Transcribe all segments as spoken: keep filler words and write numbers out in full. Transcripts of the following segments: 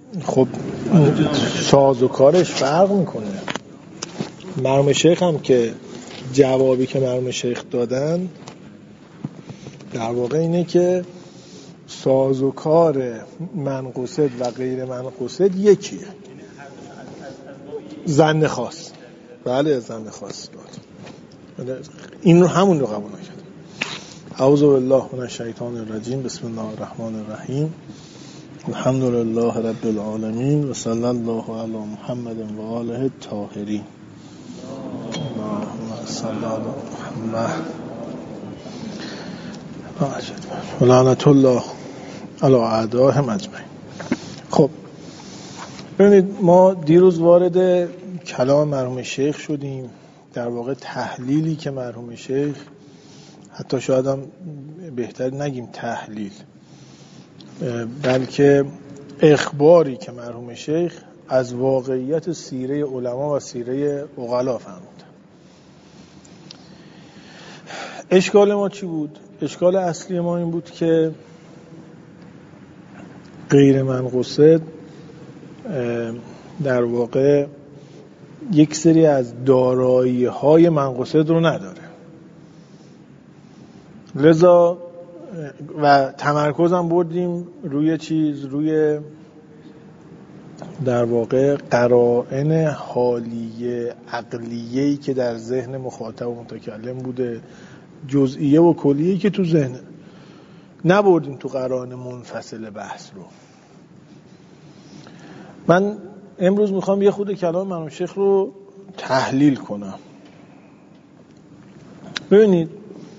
خب ساز و کارش فرق میکنه. مرحوم شیخ هم که جوابی که مرحوم شیخ دادن در واقع اینه که ساز و کار منقصد و غیر منقصد یکیه. ظن خاص، بله ظن خاص داد. این رو همون رو قبول نکرد. اعوذ بالله من الشیطان الرجیم. بسم الله الرحمن الرحیم. الحمد لله رب العالمین و صلی الله علی محمد و آله الطاهرین. اللهم صل علی محمد و لعنت الله علی اعدائهم اجمعین. خب ببینید، ما دیروز وارد کلام مرحوم شیخ شدیم، در واقع تحلیلی که مرحوم شیخ، حتی شاید هم بهتر نگیم تحلیل، بلکه اخباری که مرحوم شیخ از واقعیت سیره علما و سیره عقلا فرمود. اشکال ما چی بود؟ اشکال اصلی ما این بود که غیر منقصد در واقع یک سری از دارایی های منقصد رو نداره، لذا و تمرکزم بردیم روی چیز، روی در واقع قرائن حالیه عقلیه‌ای که در ذهن مخاطب و متکلم بوده، جزئیه و کلیه‌ای که تو ذهن، نبردیم تو قرائن منفصل بحث رو. من امروز میخوام یه خود کلام مرحوم شیخ رو تحلیل کنم. ببینید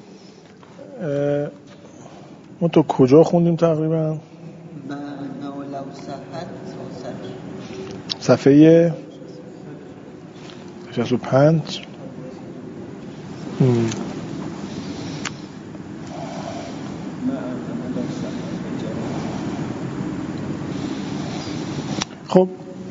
ما تو کجا خوندیم تقریبا؟ صفحه شصت و پنج. خب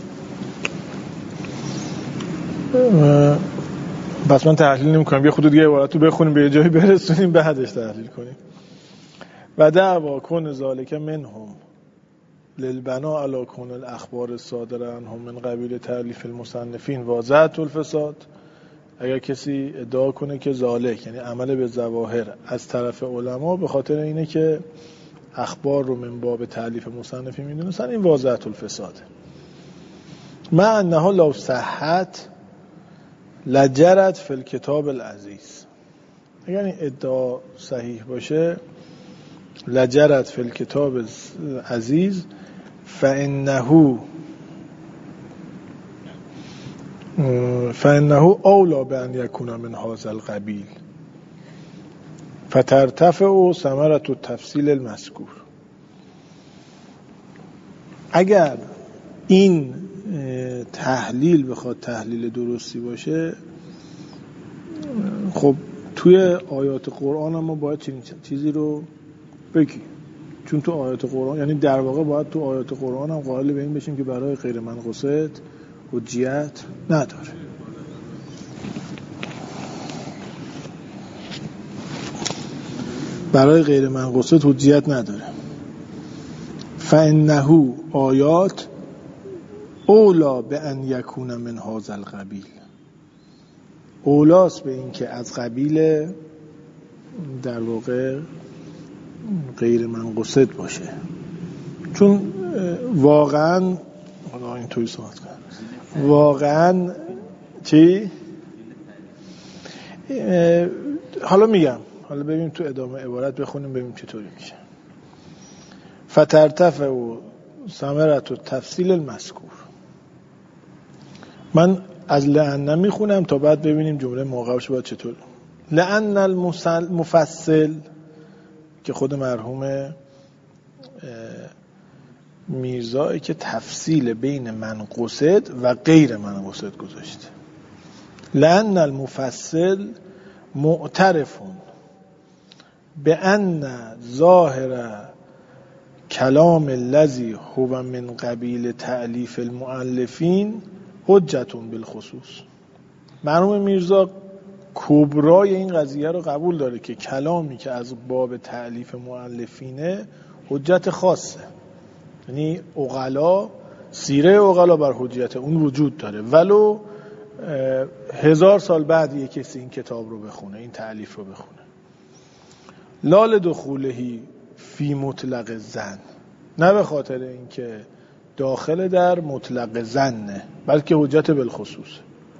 بس من تحلیل نمی کنم، یه خود دیگه عبارت رو بخونیم به جایی برسونیم بعدش تحلیل کنیم. و دعوا کن ذالک منهم للبنا علی کن الاخبار الصادره عنهم من قبیل تألیف المصنفین واضحة الفساد. اگر کسی ادعا کنه که ذالک یعنی عمل به ظواهر از طرف علما به خاطر اینه که اخبار رو من باب تألیف مصنفین میدونستن، این واضحة الفساده. ما انها لو صحت لجرت فی الکتاب العزیز. اگر این ادعا صحیح باشه، لجرت فی الکتاب العزیز فانه فانه اولی بان یکون من هذا القبیل فترتفع ثمرة التفصیل المذکور. اگر این تحلیل بخواد تحلیل درستی باشه، خب توی آیات قرآن هم ما باید چنین چیزی رو بگیم، چون تو آیات قرآن، یعنی در واقع باید تو آیات قرآن هم قائل به این بشیم که برای غیر منقصد حجیت نداره. برای غیر منقصد حجیت نداره. فانه آیات اولا به ان یکون من هذا القبیل. اولاست به این که از قبیل در واقع غیر منقصد باشه، چون واقعا حالا اینطوری صحبت کنم، واقعا چی؟ حالا میگم، حالا ببینیم تو ادامه عبارت بخونیم ببینیم چطوری میشه. فترتفع و ثمرة التفصیل المذکور. من از لأن میخونم تا بعد ببینیم جمله موقعش باید چطور. لأن المفصل که خود مرحوم میرزایی که تفصیل بین منقصد و غیر منقصد گذاشته. لأن المفصل معترف بأن ظاهر کلام الذی هو من قبیل تألیف المؤلفین حجت بالخصوص. مرحوم میرزا کبرای این قضیه رو قبول داره که کلامی که از باب تألیف مؤلفینه حجت خاصه، یعنی عقلا سیره عقلا بر حجیت اون وجود داره، ولو هزار سال بعد یک کسی این کتاب رو بخونه، این تألیف رو بخونه. لال دخولهی فی مطلق زن، نه به خاطر اینکه داخل در مطلق زنه، بلکه حجت بالخصوص.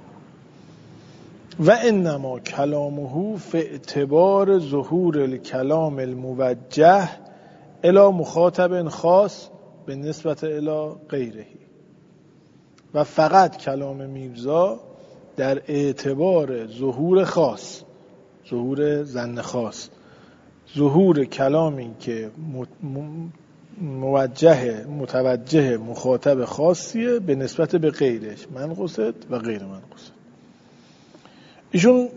و انما کلامه فی اعتبار ظهور الکلام الموجه الی مخاطب خاص به نسبت الی غیره. و فقط کلام میرزا در اعتبار ظهور خاص، ظهور زن خاص، ظهور کلامی که موجه متوجه مخاطب خاصیه به نسبت به غیرش، من قصد و غیر من قصد. ایشون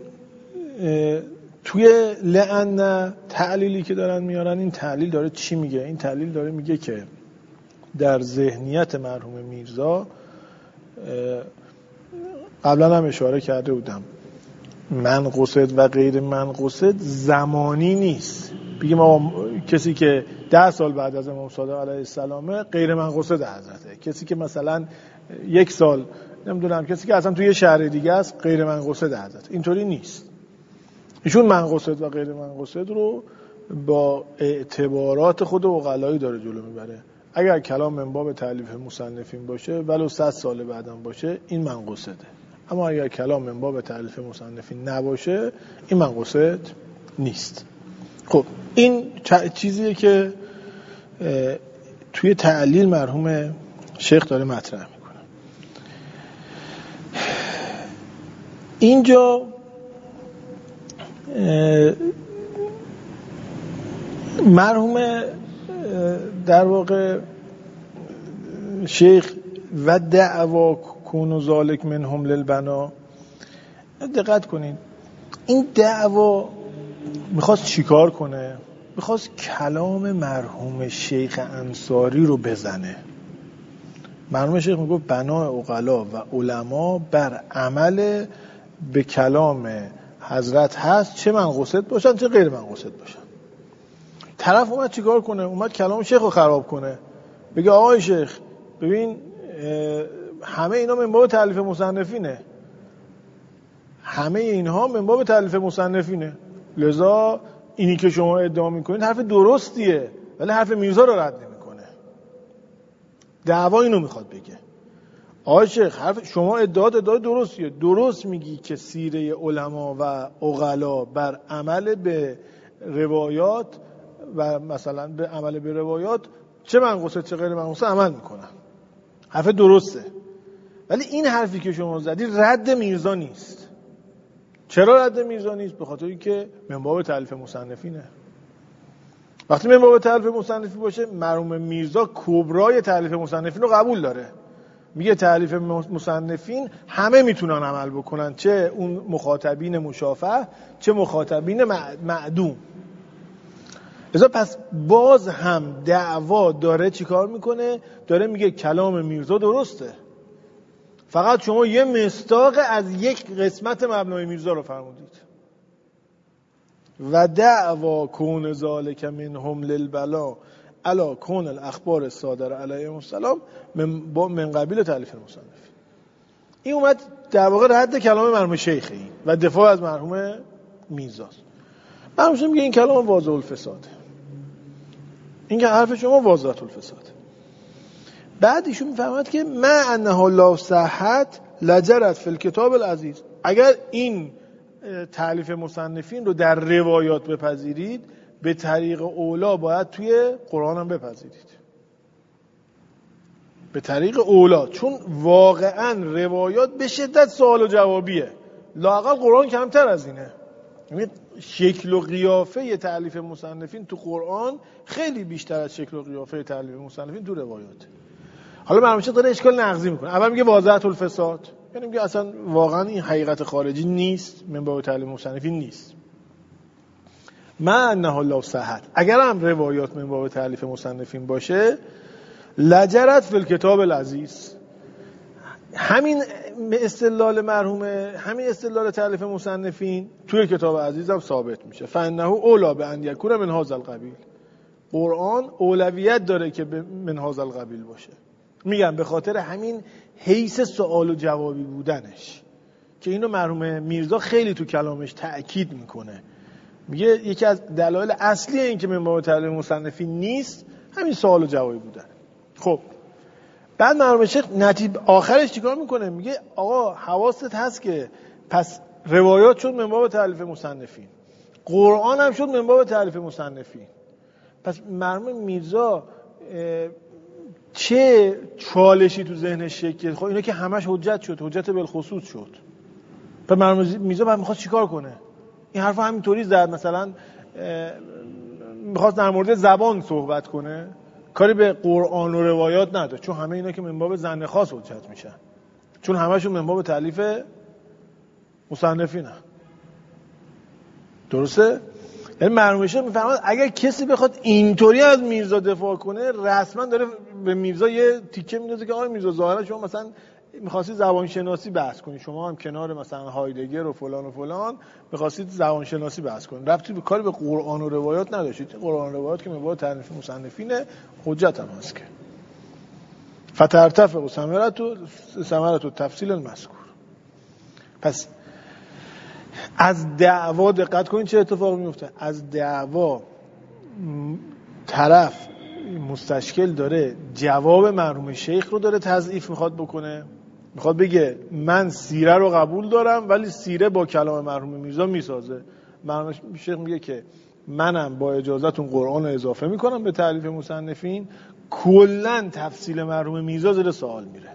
توی لعن تعلیلی که دارن میارن، این تعلیل داره چی میگه؟ این تعلیل داره میگه که در ذهنیت مرحوم میرزا، قبلا هم اشاره کرده بودم، من قصد و غیر من قصد زمانی نیست. بگیم ما کسی که ده سال بعد از امام صادق علیه السلام غیر من قصد حضرته، کسی که مثلا یک سال نمیدونم، کسی که اصلا توی یه شهر دیگه است غیر من قصد حضرت. اینطوری نیست. ایشون من قصد و غیر من قصد رو با اعتبارات خود عقلایی داره جلو میبره. اگر کلام من باب تألیف مصنفین باشه ولو صد سال بعدم باشه این من قصده، اما اگر کلام من باب تألیف مصنفین نباشه این من قصد نیست. خب این چیزیه که توی تعلیل مرحوم شیخ داره مطرح میکنه. اینجا مرحوم در واقع شیخ و دعوا کون ذالک منهم للبنا، دقت کنین این دعوا میخواست چیکار کنه؟ میخواست کلام مرحوم شیخ انصاری رو بزنه. مرحوم شیخ میگفت بنا عقلا و علما بر عمل به کلام حضرت هست، چه من قصد باشن چه غیر من قصد باشن. طرف اومد چیکار کنه؟ اومد کلام شیخ رو خراب کنه، بگه آقای شیخ ببین همه اینا من باب تألیف مصنفینه، همه اینها من باب تألیف مصنفینه، لذا اینی که شما ادعا میکنید حرف درستیه ولی حرف میرزا رو رد نمیکنه. دعوا اینو میخواد بگه آقای شیخ حرف شما ادعا ادعا درستیه، درست میگی که سیره علما و عقلا بر عمل به روایات و مثلا به عمل به روایات چه من قصد چه غیر من قصد عمل میکنن، حرف درسته، ولی این حرفی که شما زدی رد میرزا نیست. چرا رد میرزا نیست؟ به خاطر اینکه من باب تألیف مصنفینه. وقتی من باب تألیف مصنفی باشه مرحوم میرزا کبرای تألیف مصنفین رو قبول داره، میگه تألیف مصنفین همه میتونن عمل بکنن، چه اون مخاطبین مشافه چه مخاطبین معدوم. لذا پس باز هم دعوا داره چیکار میکنه؟ داره میگه کلام میرزا درسته، فقط شما یه مصداق از یک قسمت مبنای میرزا رو فرمودید. و دعوا کون ذالک منهم للبلا علا کون الاخبار الصادره علیهم السلام من, من قبیل تألیف المصنفین. این اومد در واقع رد کلام مرحوم شیخ این و دفاع از مرحوم میرزاست. مرحوم شیخ میگه این کلام واضح الفساده، این که حرف شما واضح الفساده. بعد ایشون میفهمد که ما انه لا صحت لجرت فی الکتاب العزیز، اگر این تألیف مصنفین رو در روایات بپذیرید به طریق اولا باید توی قرآن هم بپذیرید، به طریق اولا، چون واقعا روایات به شدت سوال و جوابیه، لااقل قرآن کمتر از اینه. یعنی شکل و قیافه تألیف مصنفین تو قرآن خیلی بیشتر از شکل و قیافه تألیف مصنفین تو روایات. حالا مرحوم داره اشکال نقضی میکنه. اول میگه واضحت الفساد، یعنی میگه اصلا واقعا این حقیقت خارجی نیست، من باب تألیف مصنفین نیست. ما انه لا صحت، اگر هم روایات من باب تألیف مصنفین باشه لجرت فی الکتاب العزیز، همین استدلال مرحوم همین استدلال تألیف مصنفین توی کتاب عزیز هم ثابت میشه. فانه اولا به ان یکون من هذا القبیل، قرآن اولویت داره که من هذا القبیل باشه. میگم به خاطر همین حیث سوال و جوابی بودنش که اینو مرحوم میرزا خیلی تو کلامش تأکید میکنه. میگه یکی از دلایل اصلی این که من باب تعلیف مصنفین نیست همین سوال و جوابی بودن. خب بعد مرحوم شیخ نتیجه آخرش چیکار میکنه؟ میگه آقا حواست هست که پس روایات شد من باب تعلیف مصنفین، قرآن هم شد من باب تعلیف مصنفین. پس مرحوم میرزا چه چالشی تو ذهنش شکل؟ خب اینا که همش حجت شد، حجت بالخصوص شد. پس مرحوم میرزا بعد میخواست چیکار کنه؟ این حرف همینطوری زد، مثلا میخواست در مورد زبان صحبت کنه، کاری به قرآن و روایات نداشت، چون همه اینا که من باب ظن خاص حجت میشن، چون همشون من باب تالیف مصنفینه. درسته؟ یعنی مرحوم شیخ میفهمد اگر کسی بخواد اینطوری از میرزا دفاع کنه رسما داره به میرزا یه تیکه میندازه که آقای میرزا ظاهرا شما مثلا می‌خواستید زبان شناسی بحث کنید، شما هم کنار مثلا هایدگر و فلان و فلان می‌خواستید زبان شناسی بحث کنید، ربطی به کاری به قرآن و روایات نداشتید. قرآن و روایات که میگه تعریف مصنفینه حجت هم هست که فترتفع و ثمرت و ثمرت و تفصیل المذکور. پس از دعوا دقت کنید چه اتفاقی میفته. از دعوا طرف مستشکل داره جواب مرحوم شیخ رو داره تضعیف میخواد بکنه، میخواد بگه من سیره رو قبول دارم ولی سیره با کلام مرحوم میرزا میسازه. مرحوم شیخ میگه که منم با اجازهتون قرآن رو اضافه میکنم به تعلیف مصنفین، کلن تفصیل مرحوم میرزا زیر سوال میره،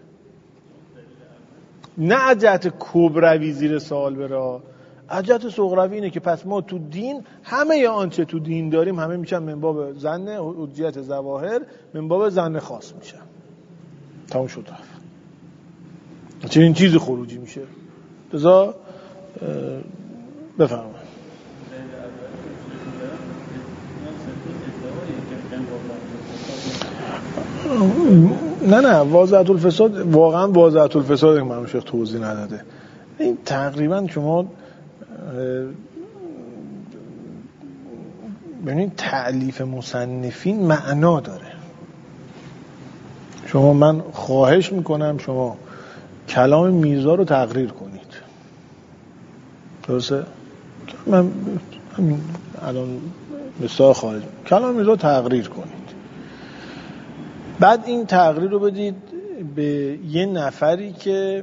نه از جهت کبروی زیر سوال بره، از جهت صغروی اینه که پس ما تو دین همه یا آنچه تو دین داریم همه میشن من باب ظن حجیت ظواهر، من باب ظن خاص میشن. تموم شد رفت. چه این چیزی خروجی میشه؟ لذا بفرمایید. نه نه واضحت الفساد واقعا واضحت الفساد که مرحوم شیخ توضیح نداده. این تقریبا شما ببینید تألیف مصنفین معنا داره. شما من خواهش میکنم شما کلام میرزا رو تقریر کنید. درسته؟ من الان مثال خارج کلام میرزا تقریر کنید، بعد این تقریر رو بدید به یه نفری که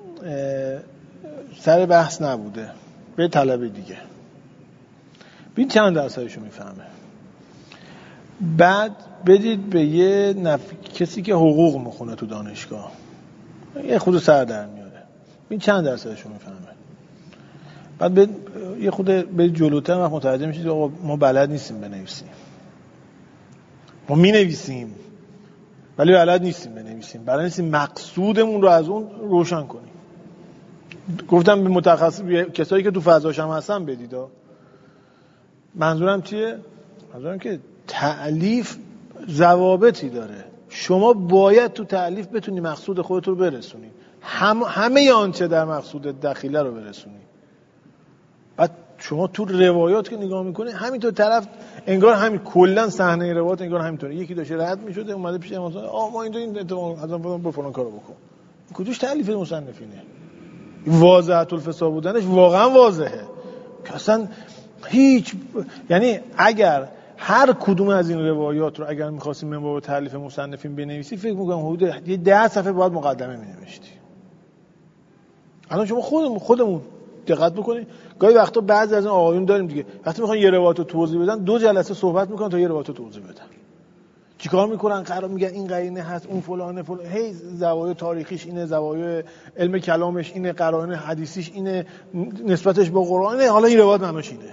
سر بحث نبوده، به طلبه دیگه، ببین چند درصدشو میفهمه. بعد بدید به یه نف... کسی که حقوق میخونه تو دانشگاه، یه خود سر در میاره، ببین چند درصدشو میفهمه. بعد به یه خود به جلوتر وقت متوجه میشید آقا ما بلد نیستیم بنویسیم، ما مینویسیم ولی بلد نیستیم بنویسیم، بلد نیستیم مقصودمون رو از اون روشن کنیم. گفتم به متخصص کسایی که تو فضاش هم هستن بدید. منظورم چیه؟ منظورم که تألیف ضوابطی داره، شما باید تو تألیف بتونی مقصود خودت رو برسونی، هم همه آنچه در مقصود دخیله رو برسونی. بعد شما تو روایات که نگاه میکنی همینطور طرف انگار همین کلا صحنه روایات انگار همینطوره، یکی داشته رد میشده اومده پیش امام آ ما اینجا این اتفاق حتما با فلان کارو بکن، کجاش تألیف مصنفینه؟ واضحت الفساد بودنش واقعا واضحه که اصلا هیچ، یعنی اگر هر کدوم از این روایات رو اگر می‌خواستیم من باب تألیف مصنفین بنویسی فکر می‌کنم حدود یه ده صفحه باید مقدمه می‌نوشتی. الان شما خودمون خودمون دقت بکنید گاهی وقتا بعضی از این آقایون داریم دیگه وقتی می‌خوان یه روایت رو توضیح بدن دو جلسه صحبت می‌کنن تا یه روایت رو توضیح بدن. چیکار می‌کنن؟ قرار میگن این قرینه هست اون فلانه فلان، هی زوایای تاریخیش اینه، زوایای علم کلامش اینه، قرائن حدیثیش اینه، نسبتش با قرآن اینه، حالا این روایت معناش اینه.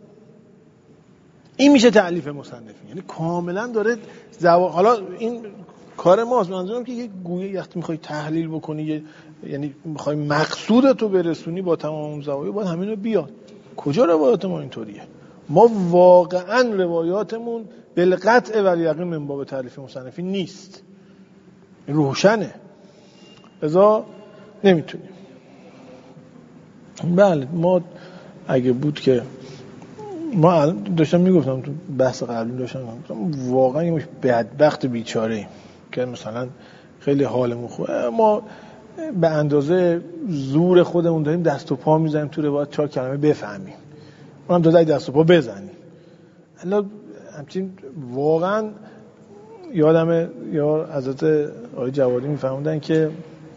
این میشه تألیف مصنفین، یعنی کاملا داره زوا... حالا این کار ماست. منظورم که یه گویه وقتی میخوای تحلیل بکنی یه... یعنی میخوای مقصودت رو برسونی با تمام اون زوایای باید همین رو بیاد. کجا روایات ما اینطوریه؟ ما واقعا روایاتمون بالقطع و یقین من باب تألیف مصنفین نیست، روشنه، لذا نمیتونیم. بله ما اگه بود که ما داشتم میگفتم تو بحث قبلی داشتم میگفتم واقعا یه مش بدبخت بیچاره ایم که مثلا خیلی حالمون خوبه، ما به اندازه زور خودمون داریم دست و پا میزنیم تو روایت چهار کلمه بفهمیم، اونم دو دست و پا بزنیم. الا همچین واقعا یادمه یا حضرت آقای جوادی میفهموندن که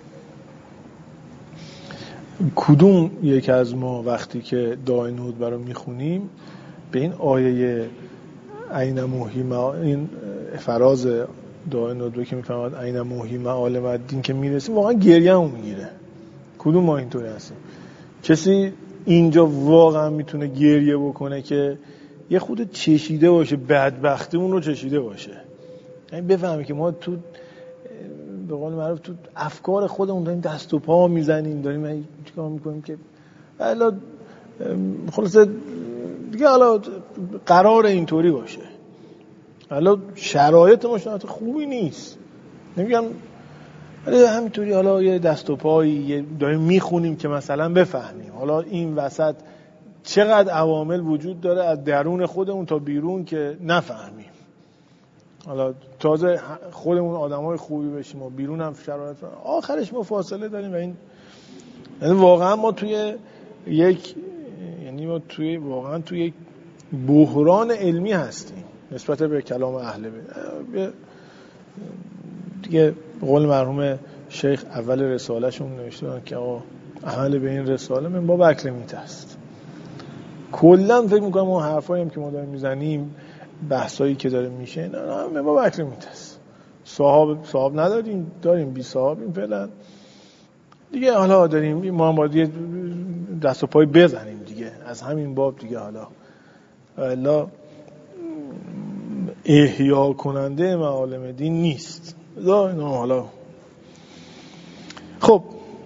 کدوم یک از ما وقتی که دعای نود برای میخونیم به این آیه عین موهی ما این فراز دعای نود که میفهمد عین موهی معالم الدین که میرسیم واقعا گریه‌مون میگیره. کدوم ما اینطوری هستیم؟ کسی اینجا واقعا میتونه گریه بکنه که یه خود چشیده باشه، بدبختیمون رو چشیده باشه، یعنی بفهمه که ما تو به قول معروف تو افکار خودمون داریم دست و پا میزنیم، داریم چیکار میکنیم که حالا خلاصه دیگه حالا قرار اینطوری باشه. حالا شرایط ما شرایط خوبی نیست، نمیگم، ولی همینطوری حالا یه دست و پایی داریم میخونیم که مثلا بفهمیم حالا این وسط چقدر عوامل وجود داره از درون خودمون تا بیرون که نفهمیم. حالا تازه خودمون آدمای خوبی بشیم و بیرون هم شرایط آخرش ما فاصله داریم و این یعنی واقعا ما توی یک یعنی ما توی واقعا توی یک بحران علمی هستیم نسبت به کلام اهل بیت. دیگه قول مرحوم شیخ اول رساله شون نوشته بودن که آقا عمل به این رساله من باب اکلمیت است. کلا فکر می‌کنم اون حرفایی هم که ما داریم میزنیم، بحثایی که داره میشه، نه نه من باب اکلمیت است. صاحب صاحب نداریم، داریم بی صاحبیم فعلا دیگه. حالا داریم ما هم باید دست و پای بزنیم دیگه از همین باب دیگه. حالا الا احیا کننده معالم دین نیست. حالا خب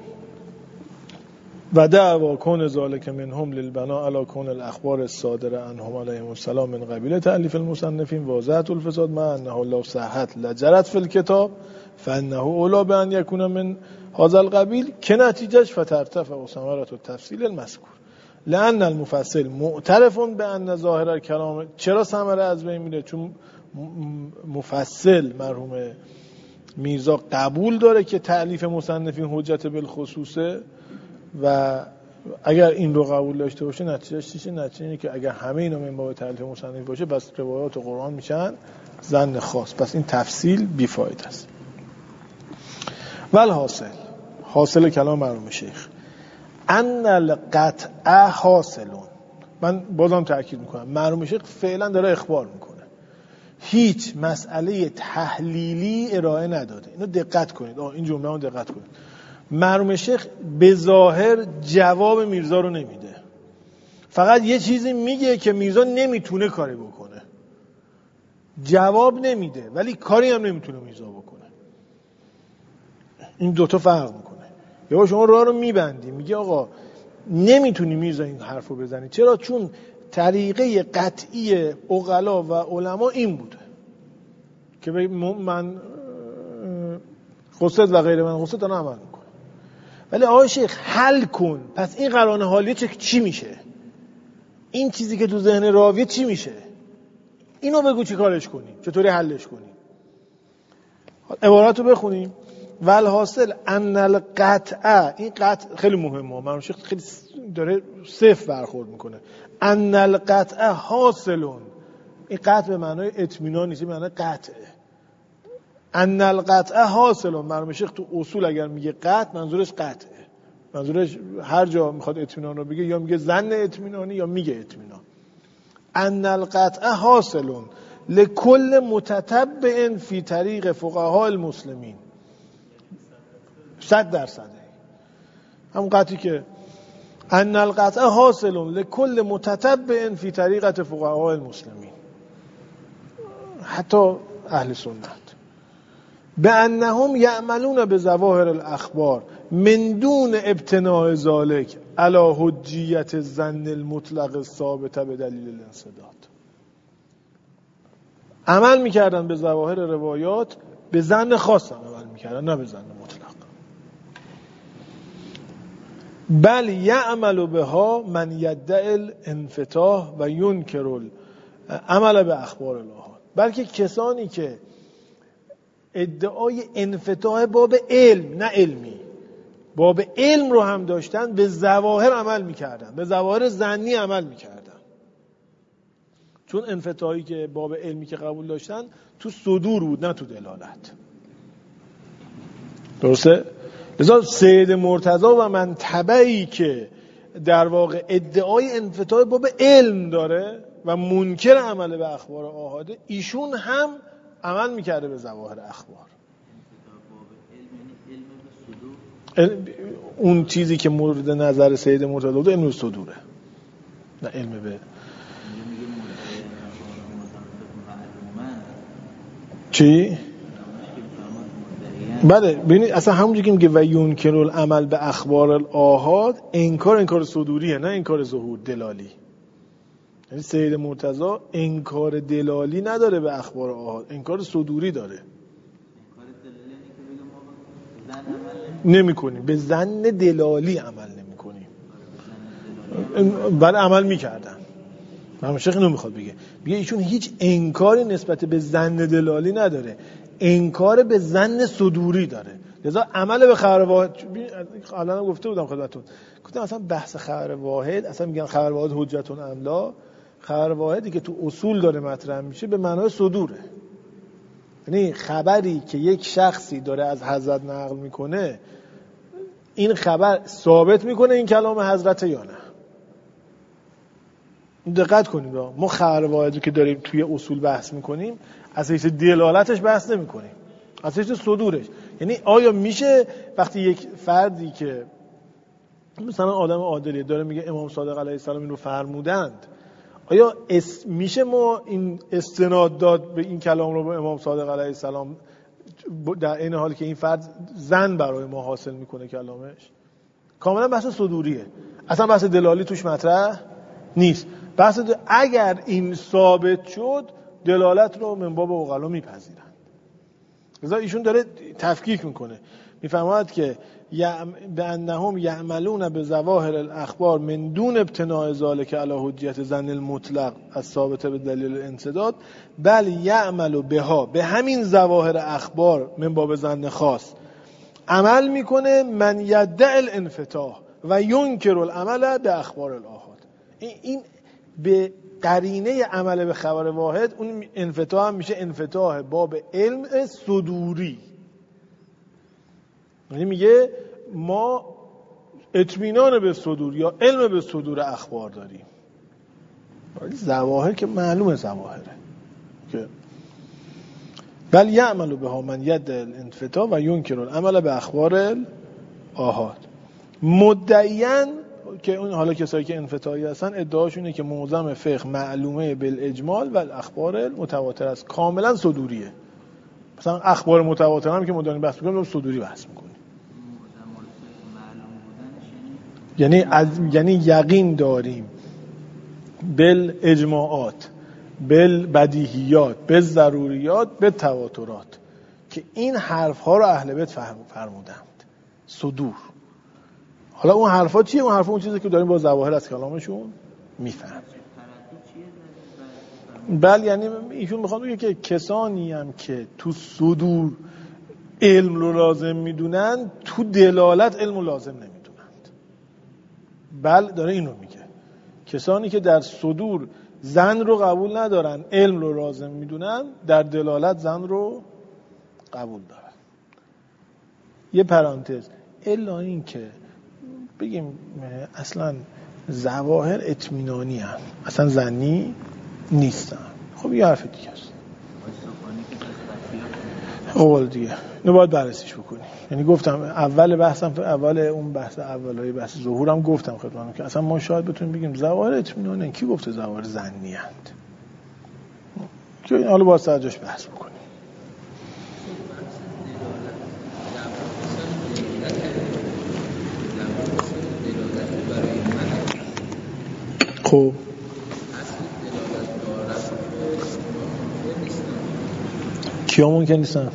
و دعوا کون ذالک منهم للبناء علی کون الاخبار الصادره عنهم علیهم السلام من قبیل تألیف المصنفین واضحة الفساد مع انه لو صحت لجرت فی الكتاب فانه اولی بان یکون من هذا القبیل که نتیجهش فترتفع ثمرة التفصیل المذکور لان المفصل معترف بان ظاهر الكلام. چرا ثمره از بین میره؟ چون مفصل مرحوم میرزا قبول داره که تألیف مصنفین حجت بالخصوصه و اگر این رو قبول داشته باشه نتیجهش چیه؟ نتیجه اینه که اگر همه اینا من باب تألیف مصنف باشه بس روایات قرآن میشن ظن خاص، پس این تفصیل بیفایده است. ول حاصل حاصل کلام مرحوم شیخ ان القطع حاصلون. من بازم تأکید میکنم مرحوم شیخ فعلا داره اخبار میکنه، هیچ مسئله تحلیلی ارائه نداده. اینو دقت کنید، آه این جمله رو دقت کنید. مرحوم شیخ به ظاهر جواب میرزا رو نمیده، فقط یه چیزی میگه که میرزا نمیتونه کاری بکنه. جواب نمیده ولی کاری هم نمیتونه میرزا بکنه. این دوتا فرق میکنه. یا شما راه رو میبندی میگه آقا نمیتونی میرزا این حرف رو بزنی. چرا؟ چون طریقه قطعی عقلا و علما این بوده که من قصد و غیر من قصد دارن عمل میکنه. ولی آقای شیخ حل کن، پس این قرانه حالیه چی میشه؟ این چیزی که تو ذهن راویه چی میشه؟ اینو بگو چی کارش کنیم، چطوری حلش کنیم. عبارت رو بخونیم. والحاصل ان القطع، این قطع خیلی مهمه، مرحوم شیخ خیلی داره صفر برخورد میکنه. ان القطع حاصلون، این قطع به معنای اطمینان نیست، به معنای قطعه. ان القطع حاصلون، مرحوم شیخ تو اصول اگر میگه قطع منظورش قطعه، منظورش هر جا میخواد اطمینان رو بگه یا میگه ظن اطمینانی یا میگه اطمینان. ان القطع حاصلون لکل متتبع فی طریق فقهاء المسلمین. صد درصده هم قطعی که ان القطع حاصلون لکل متتبع فی طریقت فقهاء المسلمین، حتی اهل سنت، به انهم یعملون به ظواهر الاخبار من دون ابتناء ذلك علی حجیت الظن المطلق ثابت به دلیل الانسداد. عمل میکردن به ظواهر روایات، به ظن خاص عمل میکردن، نه به ظن مطلق. بل یعمل بها من یدعی الانفتاح و ینکر العمل به اخبار الاحاد. بلکه کسانی که ادعای انفتاح باب علم، نه علمی، باب علم رو هم داشتن، به ظواهر عمل میکردن، به ظواهر ظنی عمل میکردن. چون انفتاحی که باب علمی که قبول داشتن تو صدور بود، نه تو دلالت. درسته؟ لذا سید مرتضی و من تبعی که در واقع ادعای انفتاح باب علم داره و منکر عمل به اخبار آحاده، ایشون هم عمل میکرده به ظواهر اخبار. اون چیزی که مورد نظر سید مرتضی بود علم صدوره، نه علم به چی؟ بله ببینید اصلا همونجوری که میگه و یونکر العمل به اخبار الآحاد، انکار انکار صدوریه، نه انکار ظهور دلالی. یعنی سید مرتضی انکار دلالی نداره به اخبار آحاد، انکار صدوری داره. نمی کنیم به ظن دلالی عمل نمی کنیم، بله عمل میکردن. من شیخ اینو میخواد بگه، میگه ایشون هیچ انکاری نسبت به ظن دلالی نداره، انکار به ظن صدوری داره. لذا عمل به خبر واحد، الان گفته بودم خدمتتون، گفتم اصلا بحث خبر واحد، اصلا میگن خبر واحد حجتون املا، خبر واحدی که تو اصول داره مطرح میشه به معنای صدوره. یعنی خبری که یک شخصی داره از حضرت نقل میکنه، این خبر ثابت میکنه این کلام حضرت یا نه. دقت کنید، ما خبر واحدی که داریم توی اصول بحث میکنیم از حیث دلالتش بحث نمیکنیم، از حیث صدورش. یعنی آیا میشه وقتی یک فردی که مثلا آدم عادلی داره میگه امام صادق علیه السلام این رو فرمودند، آیا اس میشه ما این استناد داد به این کلام رو به امام صادق علیه السلام در این حالی که این فرد زن برای ما حاصل میکنه کلامش؟ کاملا بحث صدوریه، اصلا بحث دلالی توش مطرح نیست. بحث اگر این ثابت شد دلالت رو من باب عقلا میپذیرن. لذا ایشون داره تفکیک میکنه، میفهمد که بانهم یعملون به ظواهر الاخبار من دون ابتناء ذلك علی حجیت ظن المطلق از ثابته به دلیل انسداد، بل یعمل بها، به همین ظواهر اخبار من باب ظن خاص عمل میکنه من یدعی الانفتاح و ینکر العمل به اخبار الاحاد. این به قرینه عمل به خبر واحد، اون انفتاح هم میشه انفتاح باب علم صدوری. یعنی میگه ما اطمینان به صدور یا علم به صدور اخبار داریم، ولی ظواهر که معلومه ظواهره که بل یعمل بها من یدعی الانفتاح و ینکر العمل به اخبار الاحاد. مدعیان که اون حالا کسایی که انفتاحی هستن ادعاشونه که معظم فقه معلومه بالاجمال و الاخبار المتواتر است، کاملا صدوریه. مثلا اخبار متواتر هم که ما داریم بحث می‌کنیم صدوری بحث می‌کنیم، یعنی از یعنی یقین داریم بالاجماعات، بالبدیهیات، بالضروریات، بالتواترات که این حرف ها رو اهل بیت فرمودند صدور. حالا اون حرفا چیه؟ اون حرفا اون چیزی که داریم با ظواهر از کلامشون میفهمیم. بله یعنی ایشون میخواد بگه که کسانی هم که تو صدور علم رو لازم میدونن، تو دلالت علم رو لازم نمیدونند. بله داره اینو میگه، کسانی که در صدور زن رو قبول ندارن، علم رو لازم میدونن، در دلالت زن رو قبول دارن. یه پرانتز، الا این که بگیم اصلا ظواهر اطمینانی هم اصلا ظنی نیستن، خب یه حرف دیگه است. اول دیگه اینو باید بررسیش بکنیم. یعنی گفتم اول بحثم، اول اون بحث اولای بحث ظهورم گفتم خدمتتون که اصلا ما شاید بتونیم بگیم ظواهر اطمینانی، کی گفته ظواهر ظنی اند؟ که این حالا باید سرجاش بحث بکنیم. خب کیا ممکن نیستن؟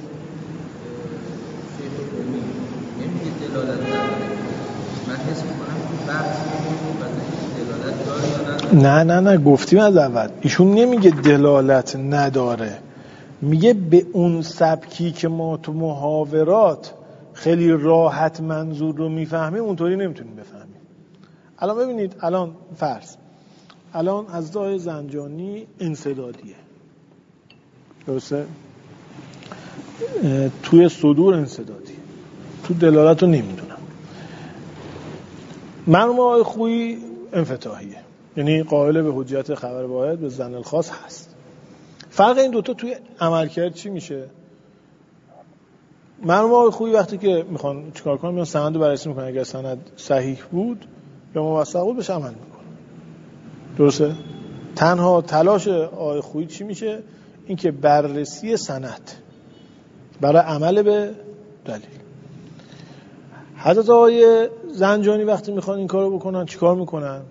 نه نه نه گفتیم از اول ایشون نمیگه دلالت نداره، میگه به اون سبکی که ما تو محاورات خیلی راحت منظور رو میفهمیم اونطوری نمیتونیم بفهمیم. الان ببینید، الان فرض الان از دای زنجانی انسدادیه، درسته؟ توی صدور انسدادی، تو دلالت رو نمیدونم. مرحوم آقای خویی انفتاحیه، یعنی قائل به حجیت خبر واحد به ظن الخاص هست. فرق این دوتا توی عملکرد چی میشه؟ مرحوم آقای خویی وقتی که میخوان چیکار کنن میان سند رو بررسی میکنن، اگر سند صحیح بود یا موثق بود بهش عمل میکنن، درسته؟ تنها تلاش آقای خویی چی میشه؟ این که بررسی سند برای عمل به دلیل. حضرت آقای زنجانی وقتی میخوان این کارو بکنن چیکار میکنن؟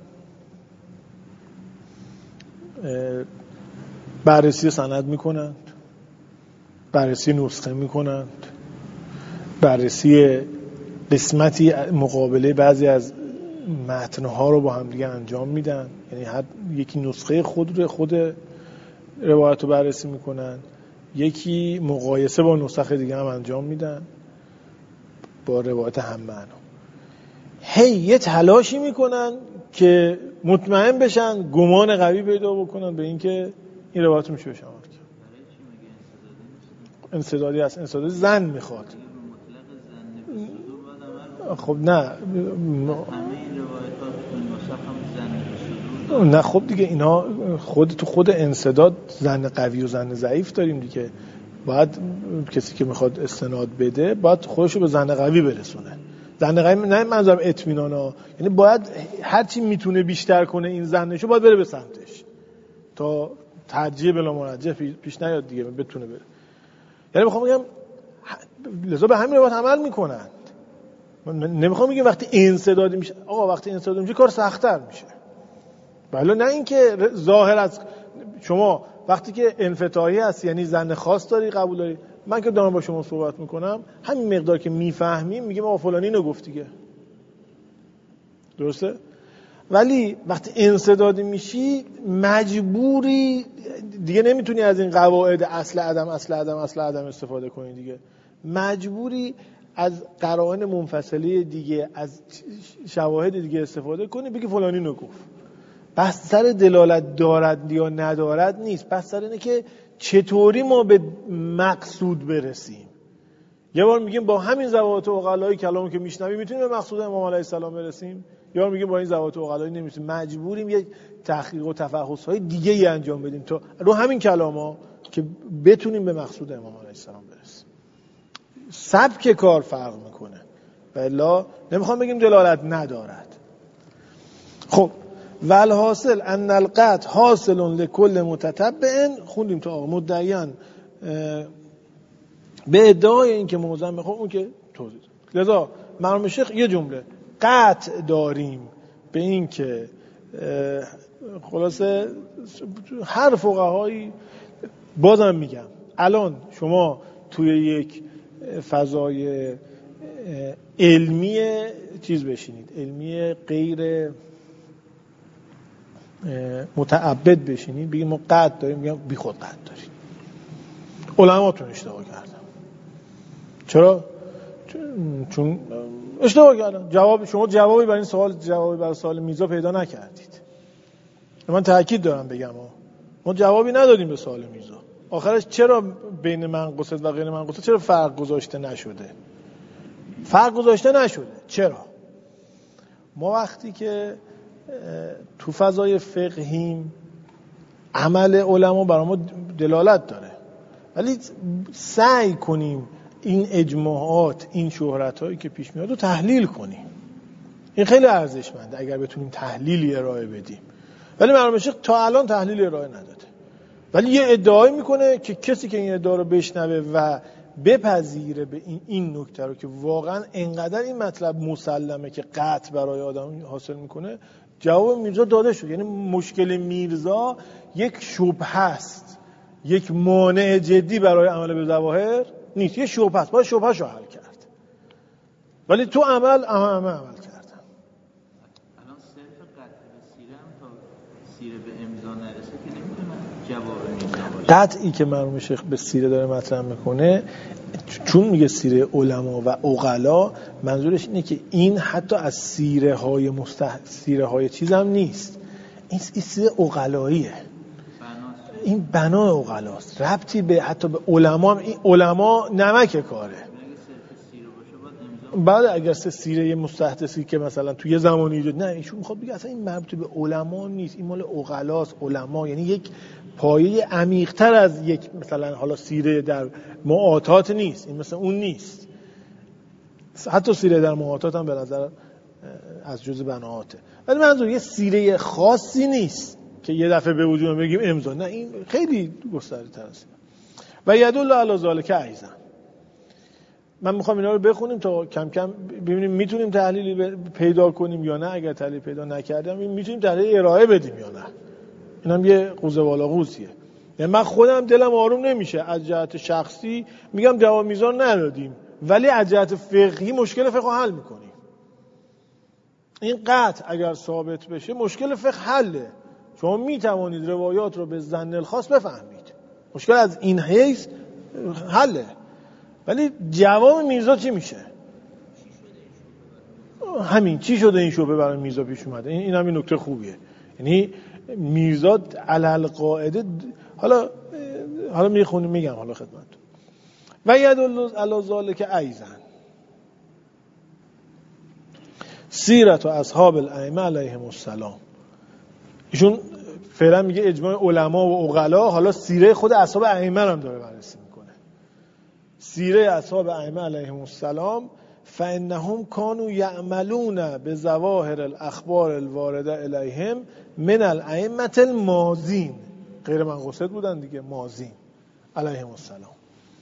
بررسی سند میکنند، بررسی نسخه میکنند، بررسی قسمتی مقابله بعضی از متنها رو با هم دیگه انجام میدن، یعنی هر یکی نسخه خود رو خود روایت رو بررسی میکنن، یکی مقایسه با نسخه دیگه هم انجام میدن با روایت هم معنا. هی یه تلاشی میکنن که مطمئن بشن، گمان قوی پیدا بکنن به اینکه این روایت میشه بشه عمل کرد. انسدادی هست، انسدادی زن میخواد. خب نه نه خب دیگه اینا خود تو خود انسداد زن قوی و زن ضعیف داریم دیگه. باید کسی که میخواد استناد بده باید خودشو به زن قوی برسونه. زن قوی نه منظورم اطمینان ها، یعنی باید هر چی میتونه بیشتر کنه این زنشو باید بره به سمتش تا ترجیح بلا مرجح پیش نیاد دیگه، بتونه بره. یعنی میخوام بگم لذا به همین روایت عمل میکنند. من نمیخوام بگم وقتی انسدادی میشه آقا وقتی انسدادی میشه کار سخت‌تر میشه، بله نه اینکه ظاهر از شما وقتی که انفتاحی هست یعنی زن خاص داری قبول داری. من که دارم با شما صحبت میکنم همین مقدار که میفهمیم میگیم آقا فلانی اینو گفت دیگه، درسته؟ ولی وقتی انسدادی میشی مجبوری دیگه، نمیتونی از این قواعد اصل عدم اصل عدم اصل عدم استفاده کنی دیگه، مجبوری از قرائن منفصله دیگه، از شواهد دیگه استفاده کنی، بگی فلانی اینو گفت. بحث سر دلالت دارد یا ندارد نیست، بحث سر اینه که چطوری ما به مقصود برسیم. یه بار میگیم با همین ضوابط عقلایی کلامو که میشنویم میتونیم به مقصود امام علیه السلام برسیم، یا میگیم با این ضوابط عقلایی نمیتونیم، مجبوریم یک تحقیق و تفحص‌های دیگه ای انجام بدیم تا رو همین کلاما که بتونیم به مقصود امام علیه السلام برسیم. سبک کار فرق میکنه، والا نمیخوام بگیم دلالت ندارد. خب والحاصل ان القطع حاصل لكل متتبع، خوندیم تا مدعیان به ادعای این که موزن بخواه اون که توضیح. لذا مرحوم شیخ یه جمله قطع داریم به این که خلاصه هر فقهایی، بازم میگم الان شما توی یک فضای علمی چیز بشینید، علمی غیر متعبد بشینید، بگید ما قطع داریم، میگم بی خود قطع داریم. علماتون اشتباه کردن. چرا؟ چون اشتباه کردن. جواب شما جوابی برای این سوال، جوابی برای سوال میرزا پیدا نکردید. من تاکید دارم بگم ما جوابی ندادیم به سوال میرزا. آخرش چرا بین منقوصه و غیر منقوصه چرا فرق گذاشته نشده؟ فرق گذاشته نشده. چرا؟ ما وقتی که تو فضای فقهیم عمل علما برای ما دلالت داره، ولی سعی کنیم این اجماعات، این شهرتایی که پیش میاد رو تحلیل کنیم. این خیلی ارزشمنده اگر بتونیم تحلیلی ارائه بدیم. ولی مرحوم شیخ تا الان تحلیلی ارائه نداده، ولی یه ادعایی میکنه که کسی که این ادعا رو بشنوه و بپذیره به این این نکته رو که واقعا انقدر این مطلب مسلمه که قطع برای آدم حاصل میکنه، جواب میرزا داده شد. یعنی مشکل میرزا یک شبهه است، یک مانع جدی برای عمل به ظواهر نیست، یه شبهه است، باید شبهه‌شو حل کرد. ولی تو عمل عمل عمل کردن. الان صرف قطع به سیره هم تا سیره به امضا نرسه که نمیتونن قطعی که مرحوم شیخ به سیره داره مطرح میکنه، چون میگه سیره علما و عقلا، منظورش اینه که این حتی از سیره های مستح... سیره های چیز هم نیست، این سیره عقلاییه، این بنا عقلاست، ربطی به حتی به علما، این علما نمک کاره. بعد اگر سه سیره مستحدثی که مثلا توی زمانی ایجاد، نه ایشون میخواد بگه اصلا این مربوط به علما نیست، این مال عقلاست. علما یعنی یک پایه عمیق‌تر از یک مثلا حالا سیره در معاطات نیست، این مثلا اون نیست. حتی سیره در معاطات هم به نظر از جزء بناعاته، ولی منظور یه سیره خاصی نیست که یه دفعه به وجود بگیم امضا، نه این خیلی گسترده‌تر است. و یدل علی ذلک ایضا، من میخوام اینا رو بخونیم تا کم کم ببینیم میتونیم تحلیلی پیدا کنیم یا نه. اگر تحلیل پیدا نکردیم میتونیم تحلیل ارائه بدیم یا نه. اینم یه قوزه بالا قوزیه. یعنی من خودم دلم آروم نمیشه از جهت شخصی، میگم جواب میزان ندادیم، ولی از جهت فقهی مشکل فقه حل میکنیم. این قطع اگر ثابت بشه مشکل فقه حله. شما میتوانید روایات رو به ظن الخاص بفهمید، مشکل از این حیث حله. ولی جواب میرزا چی میشه؟ همین چی شده این شبهه برای میرزا پیش اومده. این هم این نکته خوبیه. یعنی میرزا علل قاعده، حالا حالا میخونیم میگم حالا خدمتتون. و یدل علی ذلک ایضا سیرت و اصحاب الائمه علیهم السلام. ایشون فعلا میگه اجماع علما و عقلا، حالا سیره خود اصحاب ائمه هم داره بررسی میکنه. سیره اصحاب ائمه علیهم السلام، فانهم كانوا يعملون بظواهر الاخبار الوارده الیهم من الائمه الماضین، غیر منقصد بودن دیگه، ماضین علیهم السلام.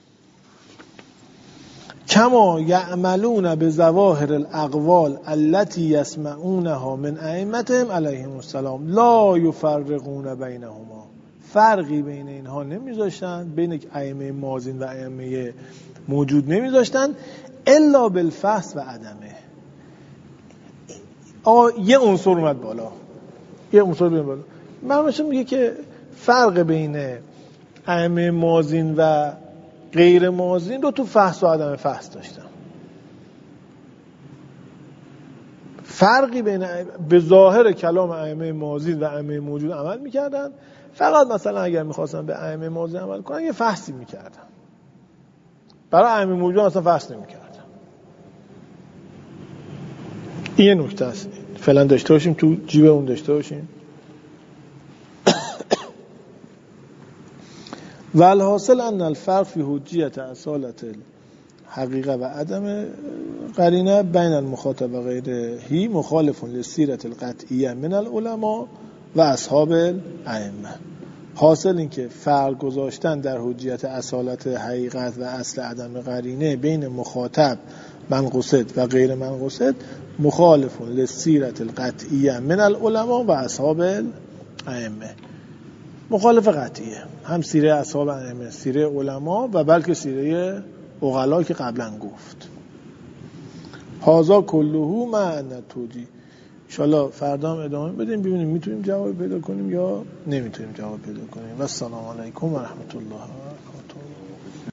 کما یعملون بظواهر الاقوال التي یسمعونها من ائمتهم علیهم السلام لا یفرقون بینهما، فرقی بین اینها نمیذاشتن، بین ائمه ماضین و ائمه موجود نمیذاشتن، الا بالفحص و عدمه. آقا یه عنصر اومد بالا، یه عنصر بیاد بالا. مرموشم میگه که فرق بین ائمه ماضین و غیر ماضین رو تو فحص و عدم فحص داشتم. فرقی بین به ظاهر کلام ائمه ماضین و ائمه موجود عمل میکردن، فقط مثلا اگر میخواستن به ائمه ماضین عمل کنن یه فحصی میکردن، برای ائمه موجود اصلا فحص نمیکردن. این یه نکته است فعلا داشته باشیم، تو جیب اون داشته باشیم. و الحاصل ان الفرق فی حجیت اصالت الحقیقه و عدم قرینه بین المخاطب و غیره مخالف للسیرة القطعیه من العلماء و اصحاب الائمه. حاصل این که فرق گذاشتن در حجیت اصالت حقیقت و اصل عدم قرینه بین مخاطب منقصد و غیر منقصد مخالف للسیرة القطعیه من العلماء و اصحاب الائمه. مخالف قطعیه، هم سیره اصحاب ائمه، سیره علما و بلکه سیره عقلا که قبلا گفت. هذا کله معنی توجیه. ان شاءالله فردا هم ادامه بدیم ببینیم میتونیم جواب پیدا کنیم یا نمیتونیم جواب پیدا کنیم. و السلام علیکم و رحمت الله.